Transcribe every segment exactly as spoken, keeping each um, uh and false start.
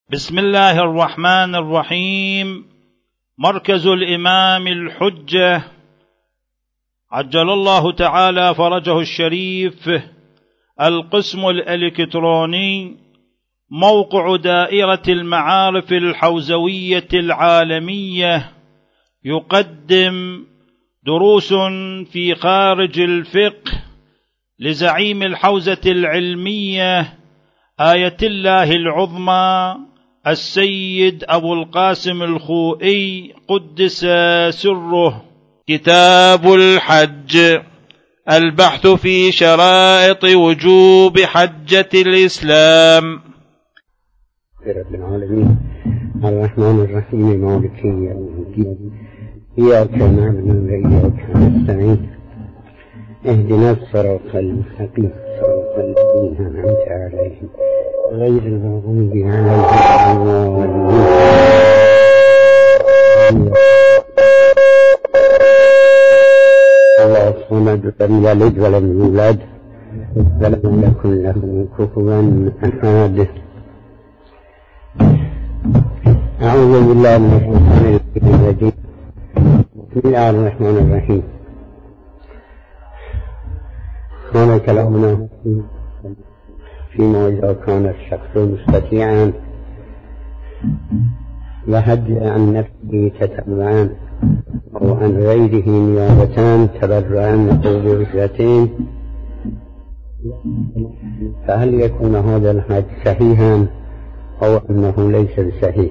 بسم الله الرحمن الرحيم. مركز الإمام الحجة عجل الله تعالى فرجه الشريف، القسم الإلكتروني، موقع دائرة المعارف الحوزوية العالمية، يقدم دروس في خارج الفقه لزعيم الحوزة العلمية آية الله العظمى السيد أبو القاسم الخوئي قدس سره. كتاب الحج، البحث في شرائط وجوب حجة الإسلام. رب العالمين الرحمن الرحيم مالك يوم الدين، إياك نعبد وإياك نستعين، اهدنا الصراط المستقيم صراط الذين أنعمت عليهم غير المغضوب عليهم ولا الضالين. الله الصمد لم يلد ولم يولد ولم يكن له كفوا أحد. أعوذ بالله من الشيطان الرجيم. بسم الله الرحمن الرحيم. هنا كلامنا فيما إذا كان الشخص مستطيعا وحج عن نفسه تتبعا أو عن غيره نيابة تبرعا أو بأجرتين، فهل يكون هذا الحج صحيحا أو أنه ليس بصحيح؟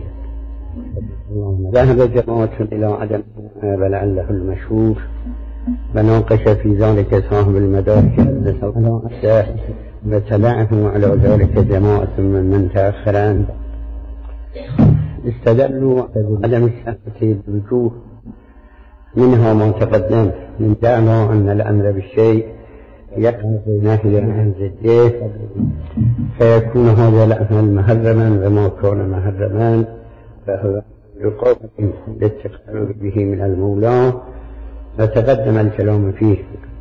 ذهب جماعة إلى عدم ولعله المشهور، وناقش في ذلك صاحب المدارك الصحيح، وتبعه على ذلك جماعة من تأخر عنه. استدلوا على عدم الصحة بوجوه، منها ما تقدم من دعوى أن الأمر بالشيء يقتضي نهي عن ضده، فيكون هذا الأمر محرما، وما كان محرما فهو يقابل للتقرب به من المولى، وتقدم الكلام فيه.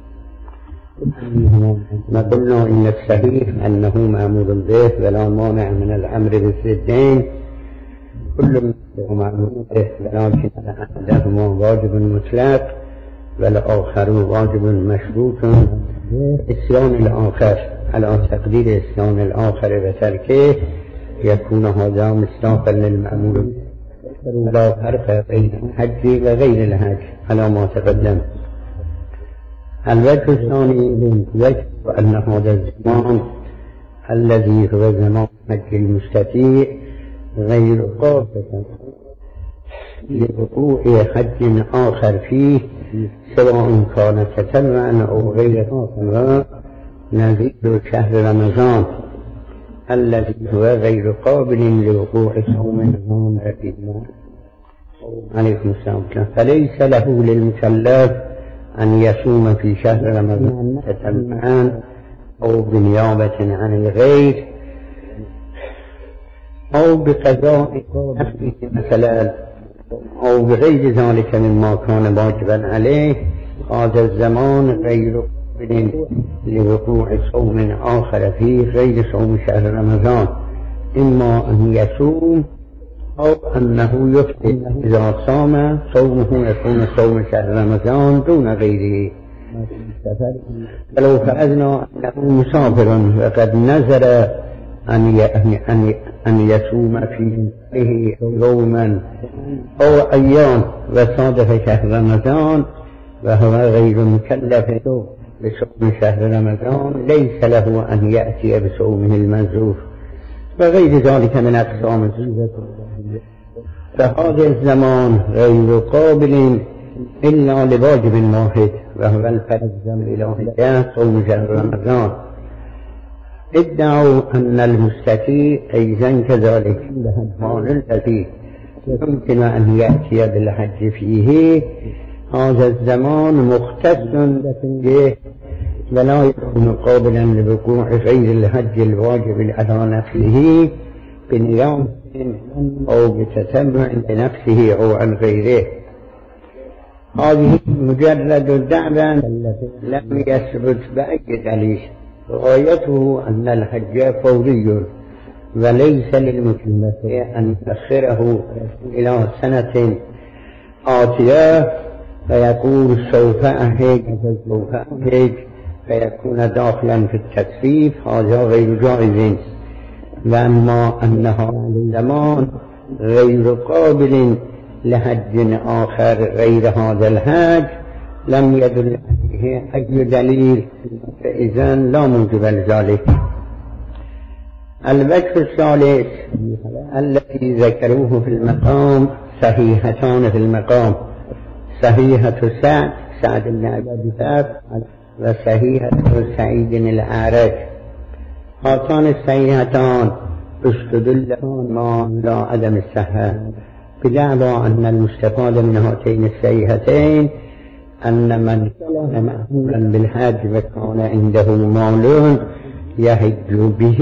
ما قلنا إن الصحيح أنه مأمور به ولا مانع من الأمر بالضدين، كل مأمور به، ولكن أحدهما واجب مطلق والآخر واجب مشروط. إسيان الآخر على تقدير إسيان الآخر وتركه يكون هذا مصداقا للمأمور به، ولا فرق بين الحج وغير الحج على ما تقدم. الوجه الثاني يجب أن هذا الزمان الذي هو زمان حج المستطيع غير قابل لوقوع حج آخر فيه، سواء كان تتبعا أو غير تتبعا، نظير شهر رمضان الذي هو غير قابل لوقوع صوم رمضان عليكم السلام. فليس له للمكلف أن يصوم في شهر رمضان تتبعا أو بنيابة عن الغير أو بقضاء نفسه مثلا أو بغير ذلك مما كان واجبا عليه. هذا الزمان غير قابل لوقوع صوم آخر فيه غير صوم شهر رمضان، إما أن يصوم أو أنه يفطر. إذا صام صومه يكون صوم شهر رمضان دون غيره. فلو فرضنا أنه مسافر وقد نذر أن أن أن يصوم فيه يوما أو أيام وصادف شهر رمضان وهو غير مكلف بصوم شهر رمضان، ليس له أن يأتي بصومه المنذور وغير ذلك من أقسام. فهذا الزمان غير قابل إلا لواجب واحد، وهو الفرض الإلهي صوم شهر رمضان. ادعوا أن المستطيع أيضا كذلك الزمان الذي يمكن أن يأتي بالحج فيه، هذا الزمان مختص به ولا يكون قابلا لوقوع غير الحج الواجب على نفسه بنيابة أو بتتبع بنفسه أو عن غيره. هذه مجرد دعوة لم يثبت بأي دليل. غايته أن الحج فوري وليس للمكلف أن يؤخره إلى سنة آتية فيقول سوف أهج سوف أهج فيكون داخلا في التكليف، هذا غير جائز. وأما أنها زمان غير قابل لحج آخر غير هذا الحج لم يدل عليه أي دليل، فإذن لا موجب لذلك. الوجه الثالث التي ذكروه في المقام صحيحتان في المقام، صحيحة سعد سعد بن أبي وقاص وصحيحة سعيد الأعرج. هاتان الصحيحتان استدل ما لا عدم الصحة بدعوى أن المستفاد من هاتين الصحيحتين أن من كان مأمورا بالحج وكان عنده مال يحج به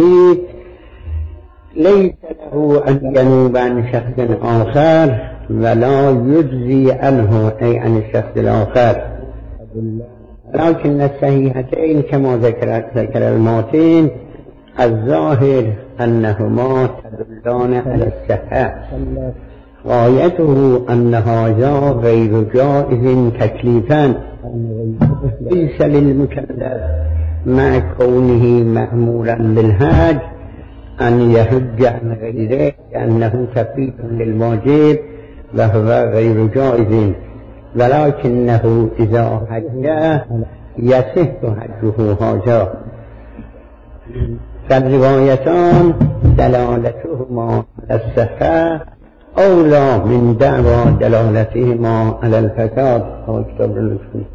ليس له أن ينوب عن شخص آخر ولا يجزي عنه أي عن الشخص الآخر. لكن الصحيحتين كما ذكر ذكر الماتين الظاهر أنهما تدلان على الصحة، غايته أن هذا غير جائز تكليفا، ليس للمكلف مع كونه مأمورا بالحج أن يحج عن غيره لأنه تفريط للواجب وهو غير جائز، ولكنه إذا حج يصح حجه هذا. فالروايتان دلالتهما على الصحة أولى من دعوى دلالتهما على الفساد. هو كتاب المسلم.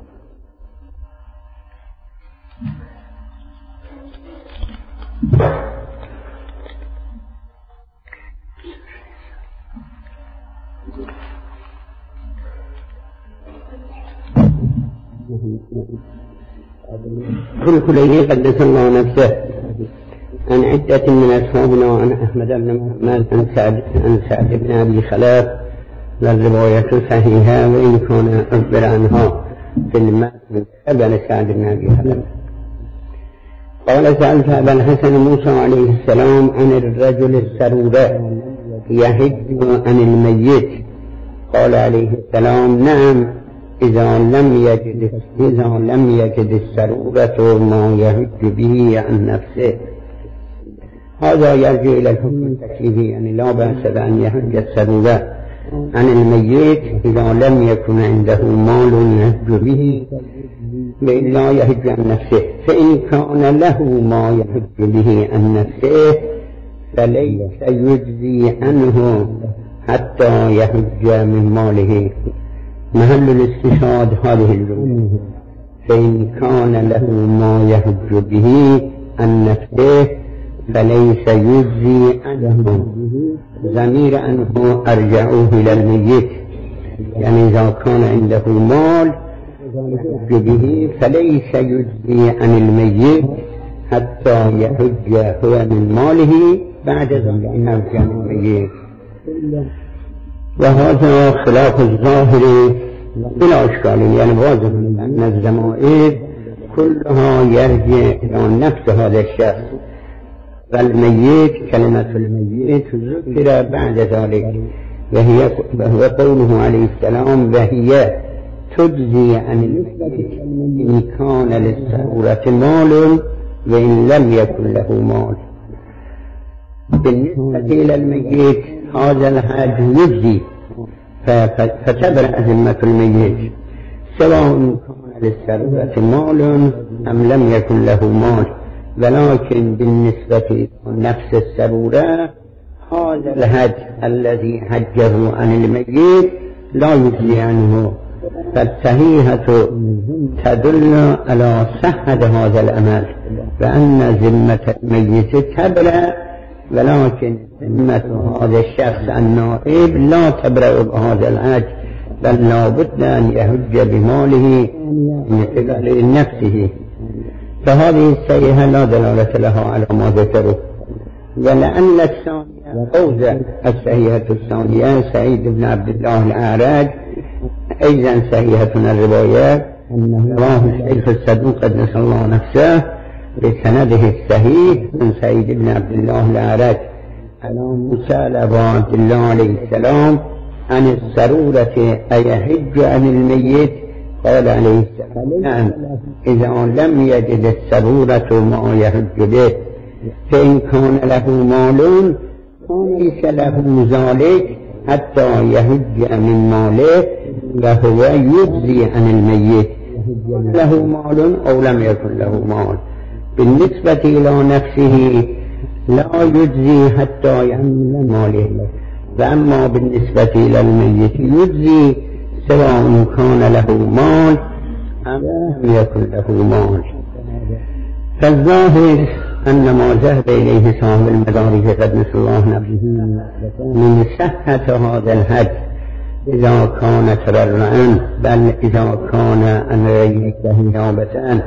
كل كليه قدس الله نفسه عن عدة من أصحابنا وعن أحمد بن محمد عن سعد عن سعد بن أبي خلاف، والرواية صحيحة وإن كان أخبر عنها في المتن قبل سعد بن أبي خلاف. قال سألت أبا الحسن موسى عليه السلام عن الرجل السرورة يحج عن الميت، قال عليه السلام نعم إذا لم يجد إذا لم يجد السرورة ما يحج به عن نفسه. هذا يرجع إلى الحكم التكليفي، يعني لا بأس بأن يحج السرورة عن الميت إذا لم يكن عنده مال يحج به وإلا يحج عن نفسه، فإن كان له ما يحج به عن نفسه فليس يجزي عنه حتى يحج من ماله. محل الاستشهاد هذه الجملة، فإن كان له ما يحج به عن نفسه فليس يجزي عنه. ضمير عنه أرجعوه إلى الميت، يعني إذا كان عنده مال يحج به فليس يجزي عن الميت حتى يحج هو من ماله بعد ذلك يرجع الميت. وهذا خلاف الظاهر بلا إشكال، يعني واضح أن الزمائر كلها يرجع إلى نفس هذا الشخص، والميت كلمة الميت ذكر بعد ذلك، وهي وهو قوله عليه السلام وهي تجزي عن الميت إن كان للسرورة مال وإن لم يكن له مال. بالنسبة إلى الميت هذا الحج يجزي فتبرأ ذمة الميت سواء كان للسرورة مال أم لم يكن له مال، ولكن بالنسبة لنفس السرورة هذا الحج الذي حجه عن الميت لا يجزي عنه، فالصحيحة تدل على صحة هذا الأمر وأن ذمة الميت تبرأ، ولكن ذمة هذا الشخص النائب لا تبرأ بهذا الحج، بل لا بد أن يحج بماله من قبل نفسه. فهذه الصحيحة لا دلالة لها على ما ذكره. ولعل الثانية أوزع، الصحيحة الثانية سعيد بن عبد الله الأعرج أيضا صحيحة الروايات، رواه الشيخ الصدوق قدس الله نفسه بسنده الصحيح من سعيد بن عبد الله الأعرج سأل أبو عبد الله عليه السلام عن السرورة أيحج عن الميت؟ قال عليه السلام نعم، إذا لم يجد السرورة ما يحج به، فإن كان له مال ليس له ذلك حتى يحج من ماله وهو يجزي عن الميت، له مال أو لم يكن له مال. بالنسبة إلى نفسه لا يجزي حتى يعمل ماله، فأما بالنسبة إلى الميت يجزي سواء كان له مال أم لم يكن له مال. فالظاهر أن ما ذهب إليه صاحب المدارك قدس الله نبيه من صحة هذا الحج إذا كان تبرعا، بل إذا كان أن غيره نيابة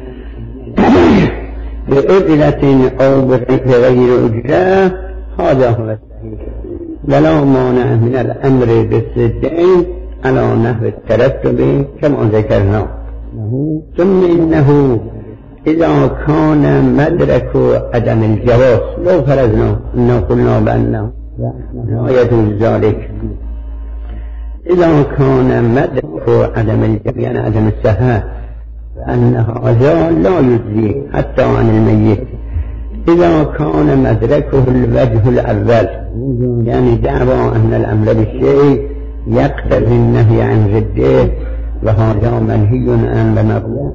بأجرة أو بغير أجرة، هذا هو الصحيح، ولا مانع من الأمر بالصدين على نحو الترتب كما ذكرنا. ثم إنه إذا كان مدرك عدم الجواز، لو فرضنا أنه قلنا بأنه لا يجوز ذلك، إذا كان مدرك عدم الجواز يعني عدم الصحة، أن هذا لا يجزي حتى عن الميت. إذا كان مدركه الوجه الأول يعني دعوى أن الأمر بالشيء يقتضي النهي عن ضده وهذا منهي عنه ومكروه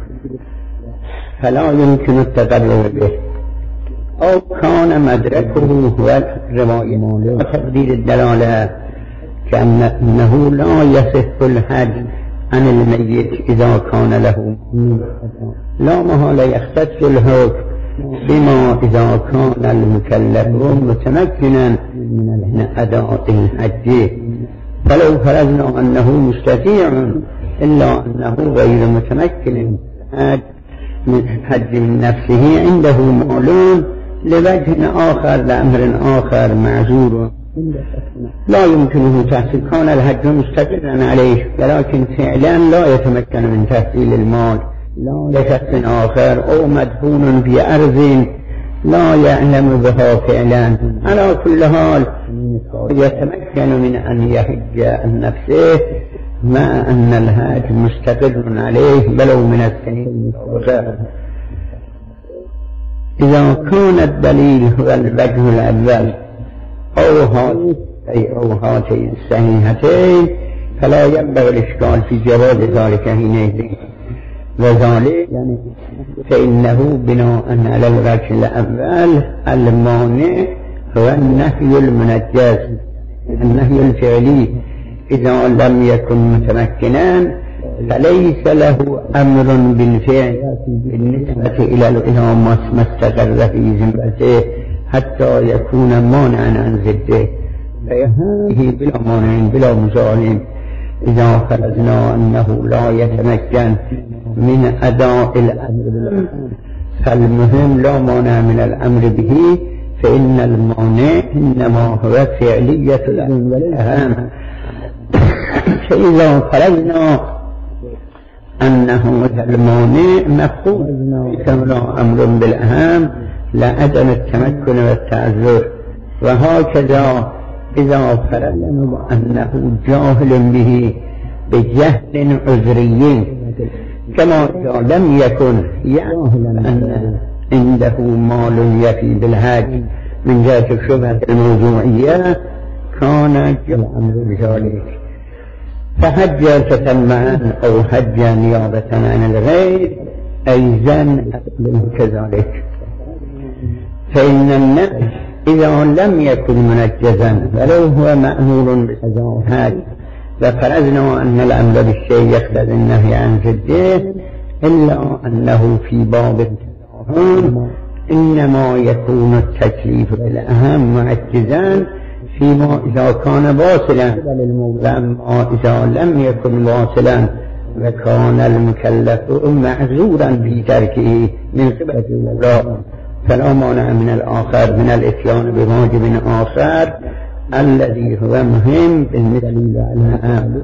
فلا يمكن التقرب به، أو كان مدركه هو الرواية وتقدير الدلالة كأنه لا يصح الحج عن الميت إذا كان له، لا محالة يختص الحكم بما إذا كان المكلف متمكنا من أداء الحج. فلو فرضنا أنه مستطيع إلا أنه غير متمكن من حج من نفسه، عنده مال لوجه آخر لأمر آخر معذور لا يمكنه تحصيل، كان الحج مستقرا عليه ولكن فعلا لا يتمكن من تحصيل المال لشخص آخر، أو مدفون في أرض لا يعلم بها فعلا. على كل حال يتمكن من أن يحج عن نفسه مع أن الحج مستقر عليه بلو من السنين. إذا كان الدليل هو الوجه الأول أو هاتين الصحيحتين فلا ينبغي الإشكال في جواز ذلك حينئذ، وذلك فإنه بناء على الوجه الأول المانع هو النهي المنجز، النهي الفعلي. إذا لم يكن متمكنا فليس له أمر بالفعل بالنسبة إلى الإمام ما استقر في ذمته حتى يكون مانعا عن ضده، فيهيه بلا مانع بلا مزاحم. إذا فرضنا أنه لا يتمكن من أداء الأمر فالمهم لا مانع من الأمر به، فإن المانع إنما هو فعلية الأهم. فإذا فرضنا أنه المانع مفهوم كما أمر بالأهم لعدم التمكن والتعذر، وهكذا إذا فرضنا أنه جاهل به بجهل عذري كما لم يكن يعلم أن عنده مال يفي بالحج من جهة الشبهة الموضوعية كان الأمر بذلك، فحج تسمعا أو حج نيابة عن الغير أيضا كذلك. فإن النفس إذا لم يكن منجزا ولو هو مأمور بالحج، ففرضنا أن الأمر بالشيء يقتضي النهي عن ضده، إلا أنه في باب التزاحم إنما يكون التكليف بالأهم معجزا فيما إذا كان باطلا، وأما إذا لم يكن باطلا وكان المكلف معذورا في تركه من قبل الله فلا مانع من الآخر من الإتيان بواجب آخر الذي هو مهم بالنسبة للأهم.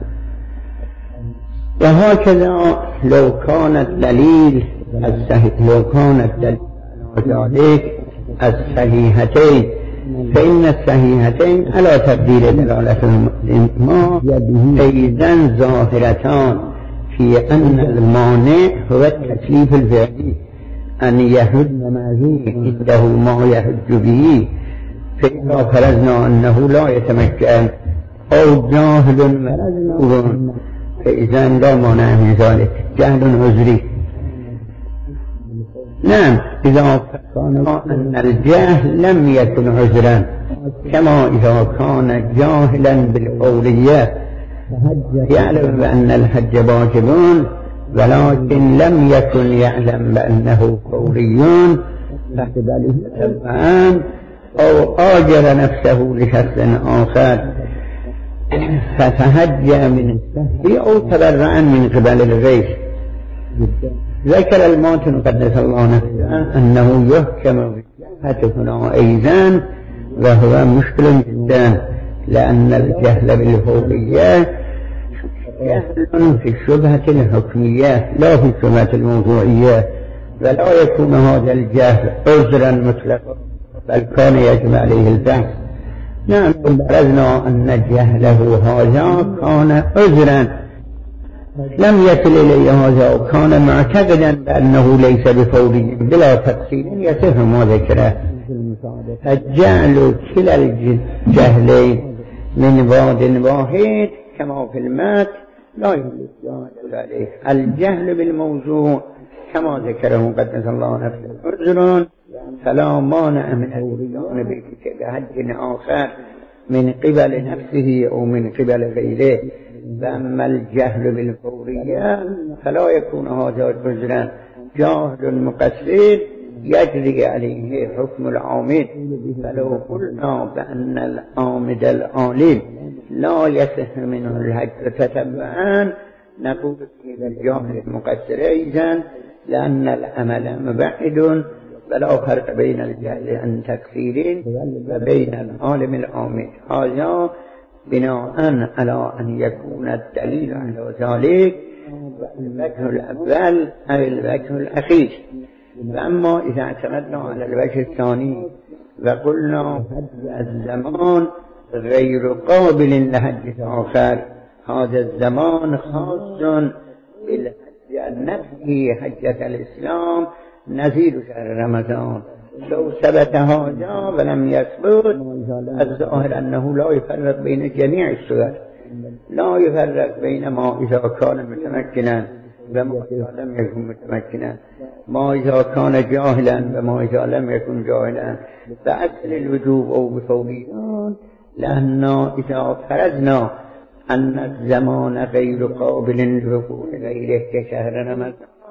وهكذا لو كان الدليل الصحيح لو كان الدليل ذلك الصحيحتين فإن الصحيحتين على تقدير دلالتهما أيضا ظاهرتان في أن المانع هو التكليف الفعلي، أن يحج عنده ما يحج به، فإذا فرضنا أنه لا يتمكن أو جاهل مذكور فإذا لا مانع من ذلك، جهل عذري. نعم، إذا كان أن الجهل لم يكن عذرا، كما إذا كان جاهلا بالفورية يعلم بأن الحج واجب ولكن لم يكن يعلم بأنه فوري فاحتمال أو آجر نفسه لشخص آخر فتهجى من السهل أو تبرعا من قبل الغير. ذكر الماتن قدس الله نفسه أنه يحكم بالجهل هنا أيضا، وهو مشكل جدا، لأن الجهل بالفورية جهل في الشبهة الحكمية لا في الشبهة الموضوعية، ولا يكون هذا الجهل عذرا مطلقا بل كان يجب عليه البحث. نعم، فرضنا أن جهله هذا كان عذرا لم يصل إليه هذا وكان معتقدا بأنه ليس بفوري بلا تفصيل يصح ما ذكره، فجعل كلا الجهلين من بعد واحد كما في المات لا يجوز عليه. الجهل بالموضوع كما ذكره قدس الله نفسه عذر فلا مانع من الاتيان بحج آخر من قبل نفسه أو من قبل غيره. فأما الجهل بالفورية فلا يكون هذا عذرا، جاهل مقصر يجري عليه حكم العامد. فلو قلنا بأن العامد العالم لا يصح منه الحج تتبعا نقول إذا الجاهل المقصر أيضا، لأن العمل مبعد ولا فرق بين الجهل عن تكفير وبين العالم العامد. هذا بناء على أن يكون الدليل على ذلك الوجه الأول أو الوجه الأخير. فأما إذا اعتمدنا على الوجه الثاني وقلنا الزمان غير قابل لحج آخر، هذا الزمان خاص بالحج نفسه حجة الإسلام نزيل شهر رمضان. لو ثبت هذا ولم يثبت الظاهر أنه لا يفرق بين جميع الصور، لا يفرق بين ما إذا كان متمكنا وما إذا لم يكن متمكنا، ما إذا كان جاهلا وما إذا لم يكن جاهلا، فأصل الوجوب أو بفوريان. لأن إذا فرضنا أن الزمان غير قابل للوقوع غيره كشهر رمضان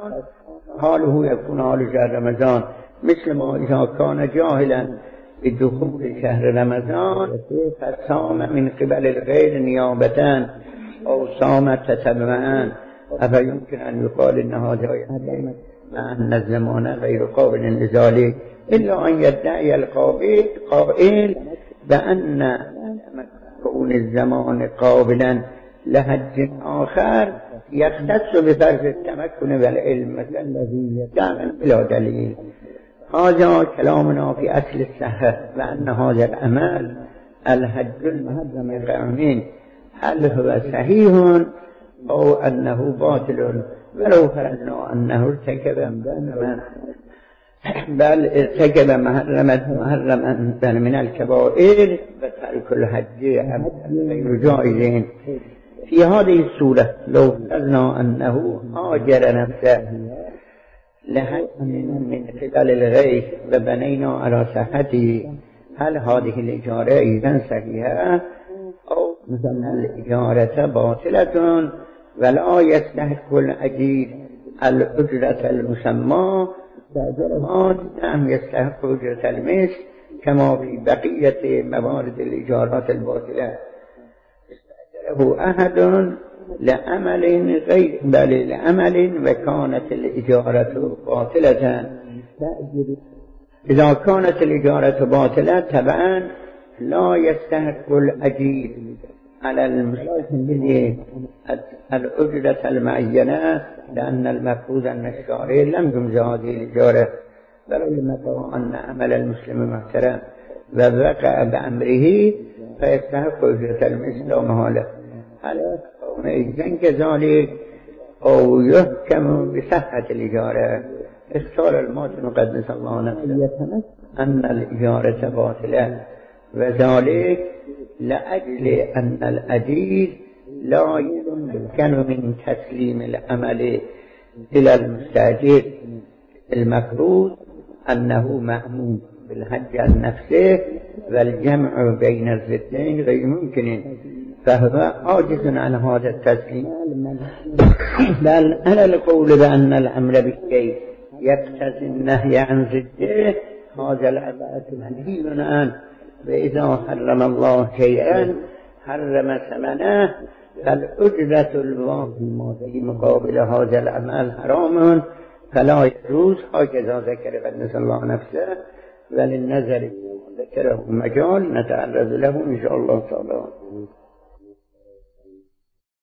حاله يكون حال شهر رمضان، مثل ما إذا كان جاهلا بدخول شهر رمضان فصام من قبل الغير نيابة أو صام تتبعا، أفيمكن أن يقال إن هذا يعني أن الزمان غير قابل لذلك، إلا أن يدعي القائل قائل بأن كون الزمان قابلا لحج آخر يختص بفرق التمكن والعلم الذي يدعي بلا دليل. هذا كلامنا في أصل الصحة، وأن هذا الأمل الحج المحرم القانوني هل هو صحيح أو أنه باطل، ولو فرضنا أنه ارتكب محرما بل ارتكب محرما محرما بل من الكبائر فترك الحج غير جائز. في هذه الصورة لو فرضنا أنه آجر نفسه لحج من قبل الغير وبنينا على صحته، هل هذه الإجارة أيضا صحيحة أو مثلا الإجارة باطلة ولا يستحق الأجير الأجرة المسمى؟ نعم، يستحق أجرة المثل كما في بقية موارد الإجارات الباطلة. استأجره أحد لعمل غير بل لعمل وكانت الإجارة باطلة. إذا كانت الإجارة باطلة طبعا لا يستحق الأجير على المستأجر الأجرة المعينة، لأن المفروض أن الشارع لم يمضي هذه الإجارة، ولو أن عمل المسلم محترم و وقع بأمره فيستحق أجرة المثل محاله على قوم إذن كذلك أو يحكم بصحة الإجارة اختار الماتن قدس الله نفسه أن الإجارة باطلة وذلك لأجل أن الأجير لا يمكن من تسليم العمل إلى المستأجر المفروض أنه مأمون بالحج عن نفسه والجمع بين الضدين غير ممكن فهو عاجز عن هذا التسليم بل على القول بأن الأمر بالشيء يقتضي النهي عن ضده هذا العبارة منهي عنه وإذا حرم الله شيئا حرم ثمنه فالأجرة الواقعة في مقابل هذا العمل حرام فلا يجوز هكذا ذكر قدس الله نفسه وللنظر ذكره مجال نتعرض له إن شاء الله تعالى.